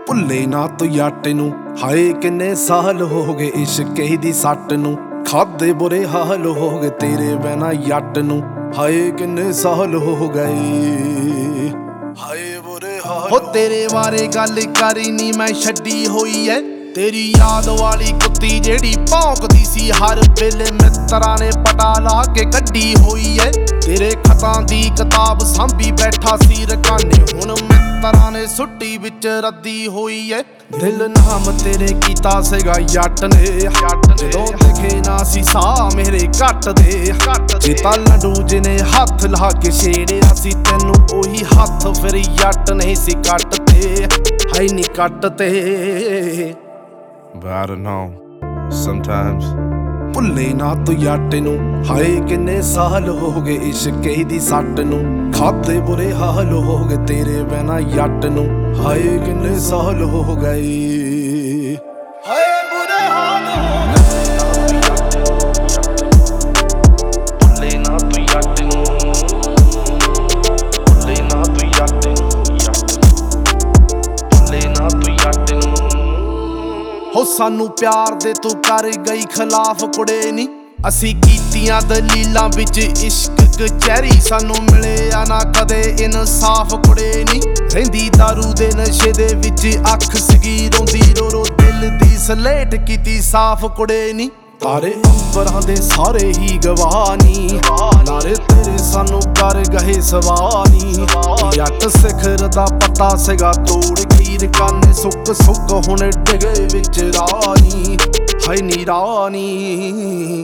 ਭੁੱਲੇ ਨਾ ਤੂੰ ਜੱਟ ਨੂੰ, ਹਾਏ ਕਿੰਨੇ ਸਾਲ ਹੋ ਗਏ ਇਸ਼ਕੇ ਦੀ ਸੱਟ ਨੂੰ। ਖਾਦੇ ਬੁਰੇ ਹਾਲ ਹੋ ਗਏ ਤੇਰੇ ਬਿਨਾ ਜੱਟ ਨੂੰ, ਹਾਏ ਕਿੰਨੇ ਸਾਲ ਹੋ ਗਏ, ਹਾਏ ਬੁਰੇ ਹਾਲ। ਹੋ ਤੇਰੇ ਬਾਰੇ ਗੱਲ ਕਰੀ ਨੀ ਮੈਂ ਛੱਡੀ ਹੋਈ ਐ, ਤੇਰੀ ਯਾਦ ਵਾਲੀ ਕੁੱਤੀ ਜਿਹੜੀ ਭੌਂਕਦੀ ਸੀ ਹਰ ਵੇਲੇ ਮਿੱਤਰਾਂ ਨੇ ਪਟਾ ਲਾ ਕੇ ਕੱਢੀ ਹੋਈ ਐ। ਤੇਰੇ ਖਤਾਂ ਦੀ ਕਿਤਾਬ ਸਾਂਭੀ ਬੈਠਾ ਸੀ ਰਕਾਨੇ, ਹੁਣ ਮਿੱਤਰਾਂ ਨੇ ਸੁੱਟੀ ਵਿੱਚ ਰੱਦੀ ਹੋਈ ਐ। ਦਿਲ ਨਾਮ ਤੇਰੇ ਕੀਤਾ ਸੀਗਾ ਜੱਟ ਨੇ, ਜਦੋਂ ਦਿਖੇ ਨਾ ਸੀ ਸਾਹ ਮੇਰੇ ਘੱਟ ਦੇ। ਚੇਤਾ ਲੰਡੂ ਜਿਹਨੇ ਹੱਥ ਲਾ ਕੇ ਛੇੜਿਆ ਸੀ ਤੈਨੂੰ, ਉਹੀ ਹੱਥ ਫਿਰ ਜੱਟ ਨਹੀਂ ਸੀ ਕੱਟ ਤੇ, ਹਾਈ ਨੀ ਕੱਟ ਤੇ। But I don't know, sometimes ਭੁੱਲੇ ਨਾ ਤੂੰ ਜੱਟ ਨੂੰ, ਹਾਏ ਕਿੰਨੇ ਸਾਲ ਹੋ ਗਏ ਇਸ਼ਕੇ ਦੀ ਸੱਟ ਨੂੰ। ਖਾਦੇ ਬੁਰੇ ਹਾਲ ਹੋ ਗਏ ਤੇਰੇ ਬਿਨਾ ਜੱਟ ਨੂੰ, ਹਾਏ ਕਿੰਨੇ ਸਾਲ ਹੋ ਗਏ, ਹਾਏ ਬੁਰੇ ਹਾਲ ਹੋ ਗਏ। ਭੁੱਲੇ ਨਾ ਤੂੰ ਜੱਟ ਨੂੰ, ਭੁੱਲੇ ਨਾ ਤੂੰ ਜੱਟ ਨੂੰ, ਭੁੱਲੇ ਨਾ ਤੂੰ ਜੱਟ ਨੂੰ। ਹੋ ਸਾਨੂੰ ਪਿਆਰ ਦੇ ਤੂੰ ਕਰ ਗਈ ਖਿਲਾਫ ਕੁੜੇ ਨੀ, ਅਸੀਂ ਕੀਤੀਆਂ ਦਲੀਲਾਂ ਵਿੱਚ ਇਸ਼ਕ ਕਚਹਿਰੀ, ਸਾਨੂੰ ਮਿਲਿਆ ਨਾ ਕਦੇ ਇਨਸਾਫ ਕੁੜੇ ਨੀ। ਰਹਿੰਦੀ ਦਾਰੂ ਦੇ ਨਸ਼ੇ ਦੇ ਵਿੱਚ ਅੱਖ ਸੀਗੀ ਰੋਂਦੀ ਰੋ ਰੋ, ਦਿਲ ਦੀ ਸਲੇਟ ਕੀਤੀ ਸਾਫ਼ ਕੁੜੇ ਨੀ। ਤਾਰੇ ਅੰਬਰਾਂ ਦੇ ਸਾਰੇ ਹੀ ਗਵਾਨੀ, ਨਾਰੇ ਤੇਰੇ ਸਾਨੂੰ ਕਰ ਗਏ ਸਵਾਨੀ। ਜੱਟ ਸਿਖਰ ਦਾ ਪਤਾ ਸੀਗਾ ਤੋੜ ਗਈ ਰਕਾਨੇ, ਸੁੱਕ ਸੁੱਕ ਹੁਣ ਡਿਗੇ ਵਿੱਚ ਰਾਣੀ, ਹਾਏ ਨੀ ਰਾਣੀ।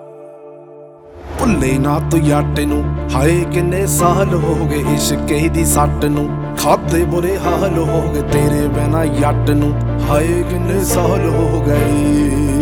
ਭੁੱਲੇ ਨਾ ਤੂੰ ਜੱਟ ਨੂੰ, ਹਾਏ ਕਿੰਨੇ ਸਾਲ ਹੋ ਗਏ ਇਸ਼ਕੇ ਦੀ ਸੱਟ ਨੂੰ। ਖਾਦੇ ਬੁਰੇ ਹਾਲ ਹੋ ਗਏ ਤੇਰੇ ਬਿਨਾ ਜੱਟ ਨੂੰ, ਹਾਏ ਕਿੰਨੇ ਸਾਲ ਹੋ ਗਏ।